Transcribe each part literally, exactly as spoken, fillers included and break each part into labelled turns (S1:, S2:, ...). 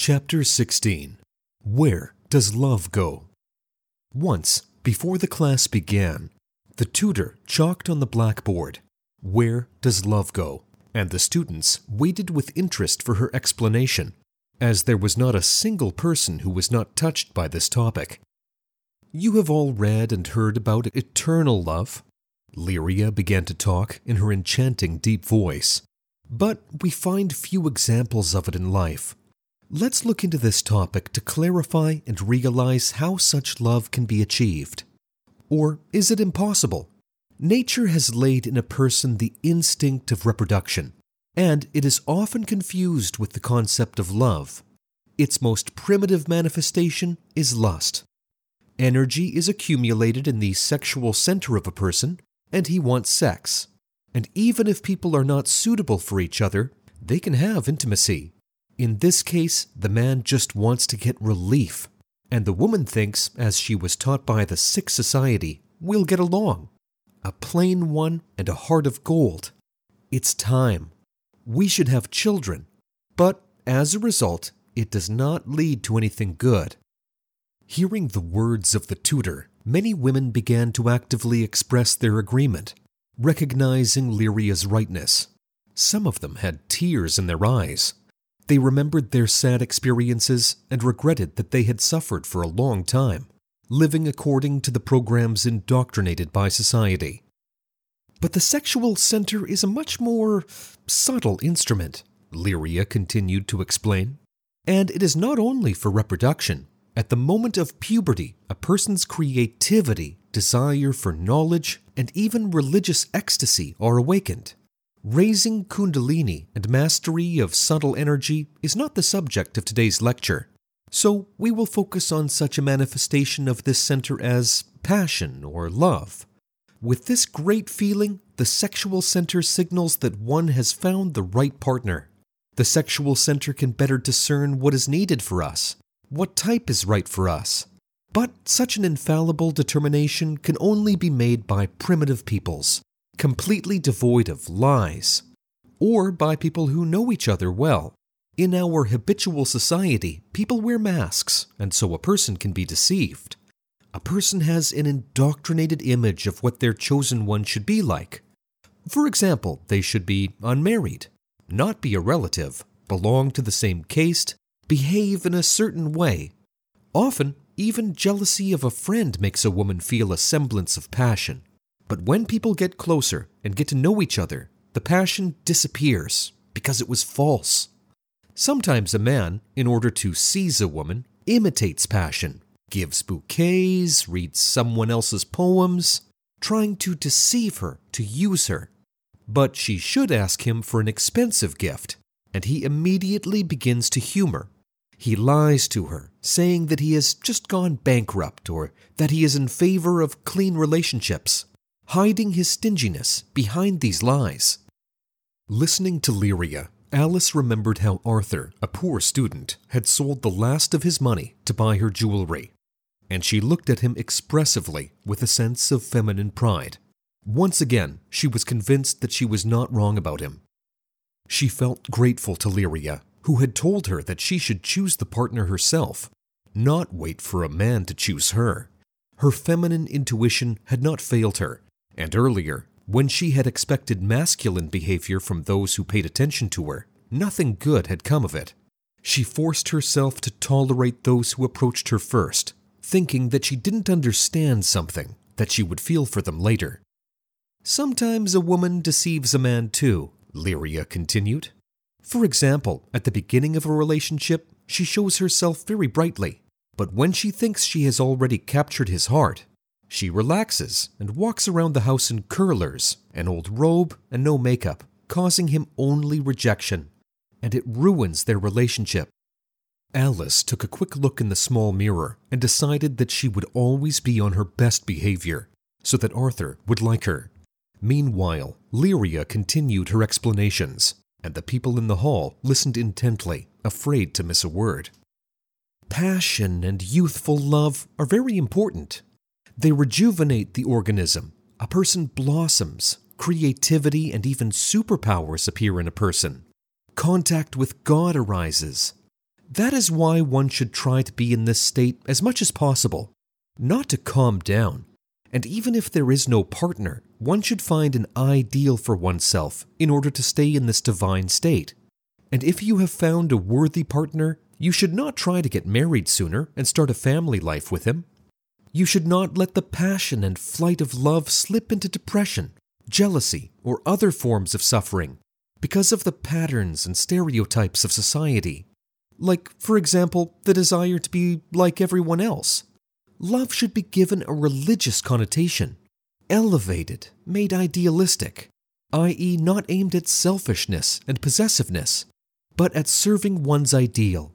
S1: Chapter sixteen. Where Does Love Go? Once, before the class began, the tutor chalked on the blackboard, "Where does love go?" and the students waited with interest for her explanation, as there was not a single person who was not touched by this topic. "You have all read and heard about eternal love." Lyria began to talk in her enchanting deep voice. "But we find few examples of it in life. Let's look into this topic to clarify and realize how such love can be achieved. Or is it impossible? Nature has laid in a person the instinct of reproduction, and it is often confused with the concept of love. Its most primitive manifestation is lust. Energy is accumulated in the sexual center of a person, and he wants sex. And even if people are not suitable for each other, they can have intimacy. In this case, the man just wants to get relief, and the woman thinks, as she was taught by the sick society, we'll get along. A plain one and a heart of gold. It's time. We should have children, but as a result, it does not lead to anything good." Hearing the words of the tutor, many women began to actively express their agreement, recognizing Lyria's rightness. Some of them had tears in their eyes. They remembered their sad experiences and regretted that they had suffered for a long time, living according to the programs indoctrinated by society. "But the sexual center is a much more subtle instrument," Lyria continued to explain. "And it is not only for reproduction. At the moment of puberty, a person's creativity, desire for knowledge, and even religious ecstasy are awakened. Raising Kundalini and mastery of subtle energy is not the subject of today's lecture, so we will focus on such a manifestation of this center as passion or love. With this great feeling, the sexual center signals that one has found the right partner. The sexual center can better discern what is needed for us, what type is right for us. But such an infallible determination can only be made by primitive peoples, completely devoid of lies, or by people who know each other well. In our habitual society, people wear masks, and so a person can be deceived. A person has an indoctrinated image of what their chosen one should be like. For example, they should be unmarried, not be a relative, belong to the same caste, behave in a certain way. Often, even jealousy of a friend makes a woman feel a semblance of passion. But when people get closer and get to know each other, the passion disappears because it was false. Sometimes a man, in order to seize a woman, imitates passion, gives bouquets, reads someone else's poems, trying to deceive her, to use her. But she should ask him for an expensive gift, and he immediately begins to humor. He lies to her, saying that he has just gone bankrupt or that he is in favor of clean relationships, hiding his stinginess behind these lies. Listening to Lyria, Alice remembered how Arthur, a poor student, had sold the last of his money to buy her jewelry, and she looked at him expressively with a sense of feminine pride. Once again, she was convinced that she was not wrong about him. She felt grateful to Lyria, who had told her that she should choose the partner herself, not wait for a man to choose her. Her feminine intuition had not failed her, and earlier, when she had expected masculine behavior from those who paid attention to her, nothing good had come of it. She forced herself to tolerate those who approached her first, thinking that she didn't understand something, that she would feel for them later. "Sometimes a woman deceives a man too," Lyria continued. "For example, at the beginning of a relationship, she shows herself very brightly, but when she thinks she has already captured his heart, she relaxes and walks around the house in curlers, an old robe, and no makeup, causing him only rejection, and it ruins their relationship." Alice took a quick look in the small mirror and decided that she would always be on her best behavior, so that Arthur would like her. Meanwhile, Lyria continued her explanations, and the people in the hall listened intently, afraid to miss a word. "Passion and youthful love are very important. They rejuvenate the organism. A person blossoms. Creativity and even superpowers appear in a person. Contact with God arises. That is why one should try to be in this state as much as possible, not to calm down. And even if there is no partner, one should find an ideal for oneself in order to stay in this divine state. And if you have found a worthy partner, you should not try to get married sooner and start a family life with him. You should not let the passion and flight of love slip into depression, jealousy, or other forms of suffering because of the patterns and stereotypes of society. Like, for example, the desire to be like everyone else. Love should be given a religious connotation, elevated, made idealistic, that is not aimed at selfishness and possessiveness, but at serving one's ideal.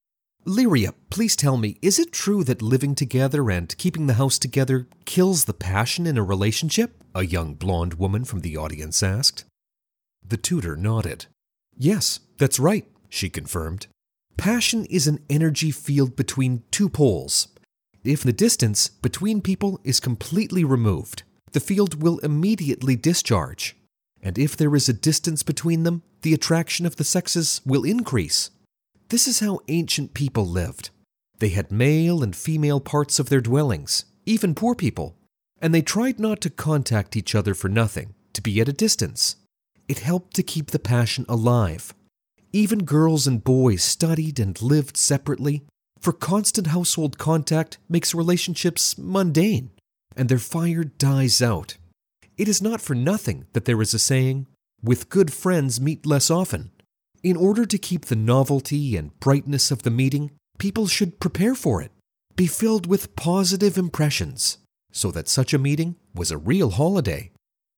S1: Lyria, please tell me, is it true that living together and keeping the house together kills the passion in a relationship? A young blonde woman from the audience asked. The tutor nodded. Yes, that's right, she confirmed. Passion is an energy field between two poles. If the distance between people is completely removed, the field will immediately discharge. And if there is a distance between them, the attraction of the sexes will increase. This is how ancient people lived. They had male and female parts of their dwellings, even poor people, and they tried not to contact each other for nothing, to be at a distance. It helped to keep the passion alive. Even girls and boys studied and lived separately, for constant household contact makes relationships mundane, and their fire dies out. It is not for nothing that there is a saying, "With good friends meet less often." In order to keep the novelty and brightness of the meeting, people should prepare for it, be filled with positive impressions, so that such a meeting was a real holiday.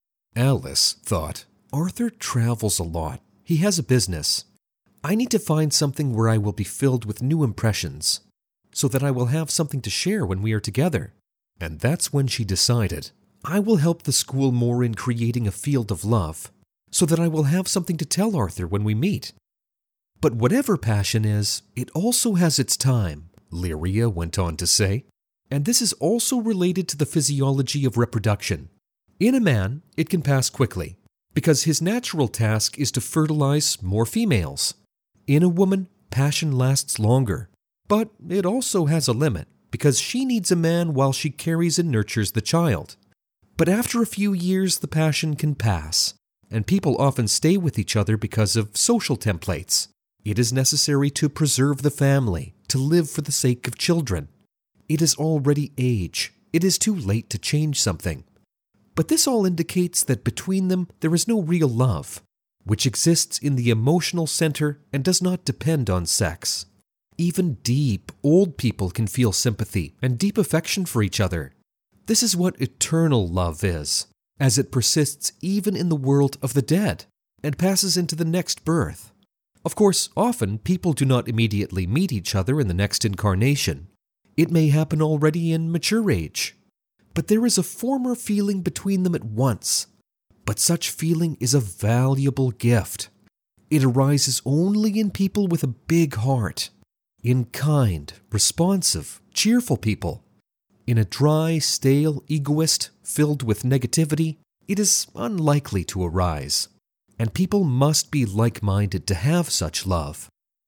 S1: Alice thought, Arthur travels a lot. He has a business. I need to find something where I will be filled with new impressions, so that I will have something to share when we are together. And that's when she decided, I will help the school more in creating a field of love, so that I will have something to tell Arthur when we meet. But whatever passion is, it also has its time, Lyria went on to say, and this is also related to the physiology of reproduction. In a man, it can pass quickly, because his natural task is to fertilize more females. In a woman, passion lasts longer, but it also has a limit, because she needs a man while she carries and nurtures the child. But after a few years, the passion can pass, and people often stay with each other because of social templates. It is necessary to preserve the family, to live for the sake of children. It is already age. It is too late to change something. But this all indicates that between them there is no real love, which exists in the emotional center and does not depend on sex. Even deep, old people can feel sympathy and deep affection for each other. This is what eternal love is, as it persists even in the world of the dead and passes into the next birth. Of course, often people do not immediately meet each other in the next incarnation. It may happen already in mature age. But there is a former feeling between them at once. But such feeling is a valuable gift. It arises only in people with a big heart, in kind, responsive, cheerful people. In a dry, stale egoist filled with negativity, it is unlikely to arise. And people must be like-minded to have such love.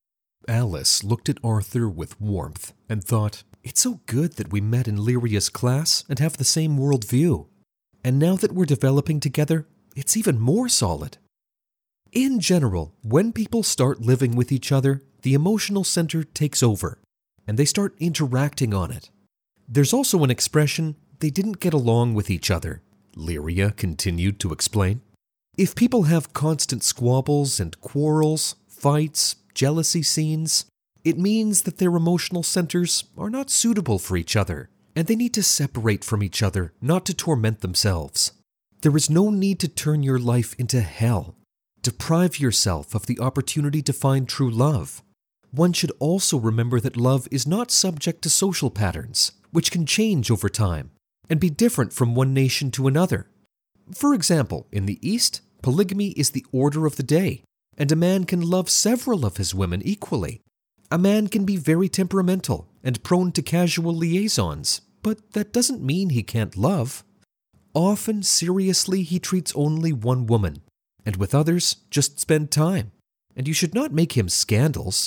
S1: Alice looked at Arthur with warmth and thought, it's so good that we met in Lyria's class and have the same worldview. And now that we're developing together, it's even more solid. In general, when people start living with each other, the emotional center takes over, and they start interacting on it. There's also an expression, they didn't get along with each other, Lyria continued to explain. If people have constant squabbles and quarrels, fights, jealousy scenes, it means that their emotional centers are not suitable for each other, and they need to separate from each other, not to torment themselves. There is no need to turn your life into hell. Deprive yourself of the opportunity to find true love. One should also remember that love is not subject to social patterns, which can change over time and be different from one nation to another. For example, in the East, polygamy is the order of the day, and a man can love several of his women equally. A man can be very temperamental and prone to casual liaisons, but that doesn't mean he can't love. Often, seriously, he treats only one woman, and with others, just spend time. And you should not make him scandals.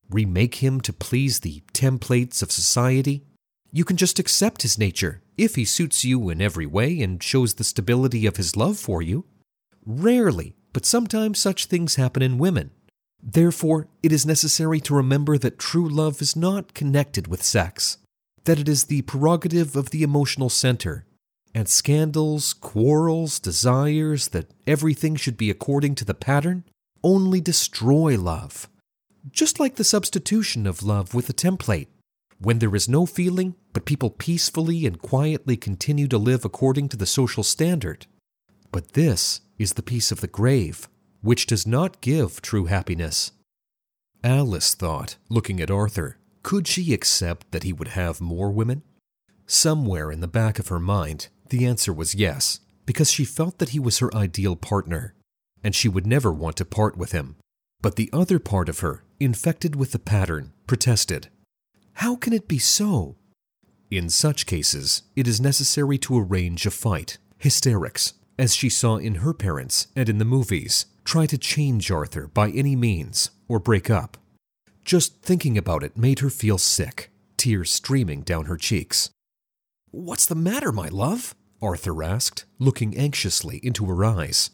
S1: remake him to please the templates of society. You can just accept his nature if he suits you in every way and shows the stability of his love for you. Rarely, but sometimes such things happen in women. Therefore, it is necessary to remember that true love is not connected with sex, that it is the prerogative of the emotional center, and scandals, quarrels, desires that everything should be according to the pattern only destroy love. Just like the substitution of love with a template, when there is no feeling, but people peacefully and quietly continue to live according to the social standard. But this is the peace of the grave, which does not give true happiness. Alice thought, looking at Arthur, could she accept that he would have more women? Somewhere in the back of her mind, the answer was yes, because she felt that he was her ideal partner, and she would never want to part with him. But the other part of her, infected with the pattern, protested. How can it be so? In such cases, it is necessary to arrange a fight, hysterics, as she saw in her parents and in the movies, try to change Arthur by any means or break up. Just thinking about it made her feel sick, tears streaming down her cheeks. "What's the matter, my love?" Arthur asked, looking anxiously into her eyes.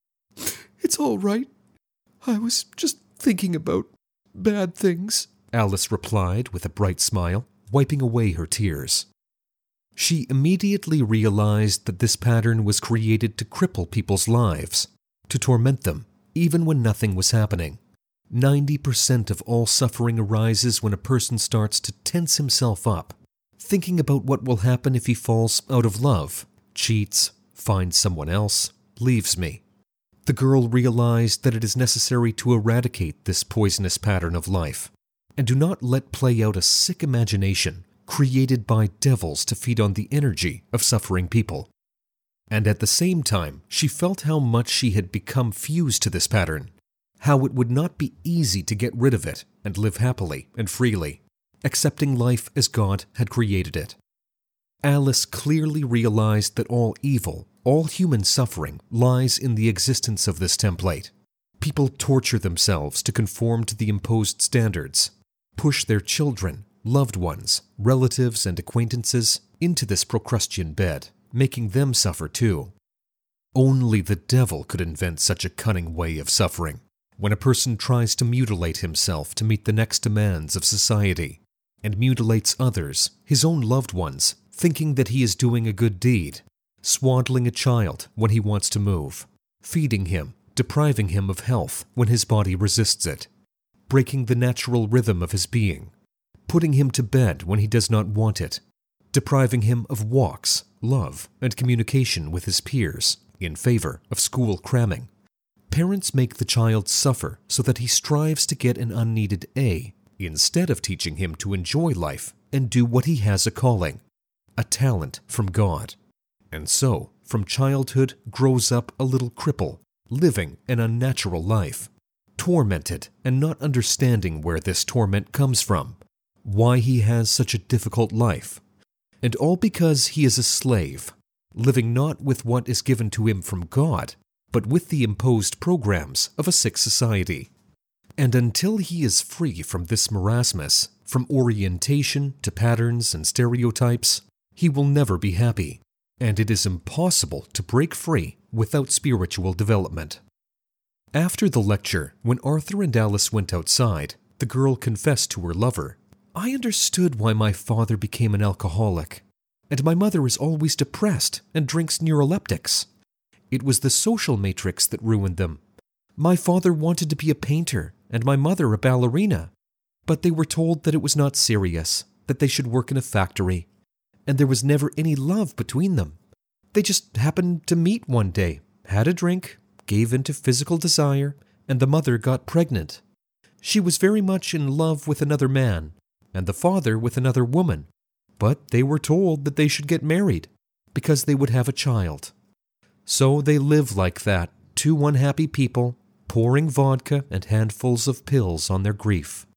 S1: "It's all right. I was just thinking about bad things," Alice replied with a bright smile, wiping away her tears. She immediately realized that this pattern was created to cripple people's lives, to torment them, even when nothing was happening. ninety percent of all suffering arises when a person starts to tense himself up, thinking about what will happen if he falls out of love, cheats, finds someone else, leaves me. The girl realized that it is necessary to eradicate this poisonous pattern of life, and do not let play out a sick imagination created by devils to feed on the energy of suffering people. And at the same time, she felt how much she had become fused to this pattern, how it would not be easy to get rid of it and live happily and freely, accepting life as God had created it. Alice clearly realized that all evil, all human suffering lies in the existence of this template. People torture themselves to conform to the imposed standards, push their children, loved ones, relatives, and acquaintances into this Procrustean bed, making them suffer too. Only the devil could invent such a cunning way of suffering, when a person tries to mutilate himself to meet the next demands of society, and mutilates others, his own loved ones, thinking that he is doing a good deed, swaddling a child when he wants to move, feeding him, depriving him of health when his body resists it, breaking the natural rhythm of his being, putting him to bed when he does not want it, depriving him of walks, love, and communication with his peers in favor of school cramming. Parents make the child suffer so that he strives to get an unneeded A, instead of teaching him to enjoy life and do what he has a calling, a talent from God. And so, from childhood grows up a little cripple, living an unnatural life, tormented and not understanding where this torment comes from, why he has such a difficult life, and all because he is a slave, living not with what is given to him from God, but with the imposed programs of a sick society. And until he is free from this marasmus, from orientation to patterns and stereotypes, he will never be happy, and it is impossible to break free without spiritual development. After the lecture, when Arthur and Alice went outside, the girl confessed to her lover, "I understood why my father became an alcoholic, and my mother is always depressed and drinks neuroleptics. It was the social matrix that ruined them. My father wanted to be a painter, and my mother a ballerina, but they were told that it was not serious, that they should work in a factory, and there was never any love between them. They just happened to meet one day, had a drink, gave in to physical desire, and the mother got pregnant. She was very much in love with another man, and the father with another woman, but they were told that they should get married, because they would have a child. So they live like that, two unhappy people, pouring vodka and handfuls of pills on their grief."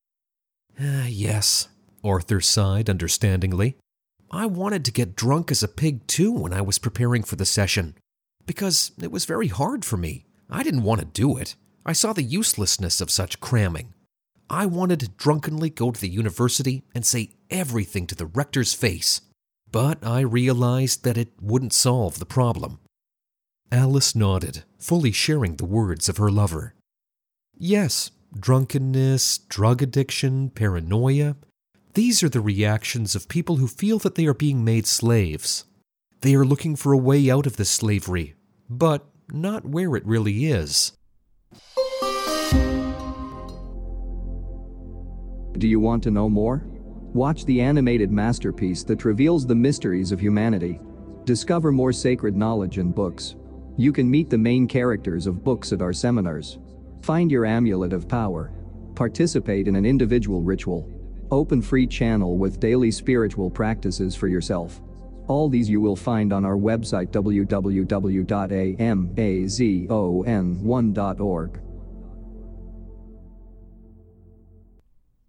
S1: Ah, yes, Arthur sighed understandingly. "I wanted to get drunk as a pig too when I was preparing for the session, because it was very hard for me. I didn't want to do it. I saw the uselessness of such cramming. I wanted to drunkenly go to the university and say everything to the rector's face, but I realized that it wouldn't solve the problem. Alice nodded, fully sharing the words of her lover. Yes, drunkenness, drug addiction, paranoia, these are the reactions of people who feel that they are being made slaves. They are looking for a way out of this slavery, but not where it really is.
S2: Do you want to know more? Watch the animated masterpiece that reveals the mysteries of humanity. Discover more sacred knowledge in books. You can meet the main characters of books at our seminars. Find your amulet of power. Participate in an individual ritual. Open free channel with daily spiritual practices for yourself. All these you will find on our website w w w dot amazon one dot org.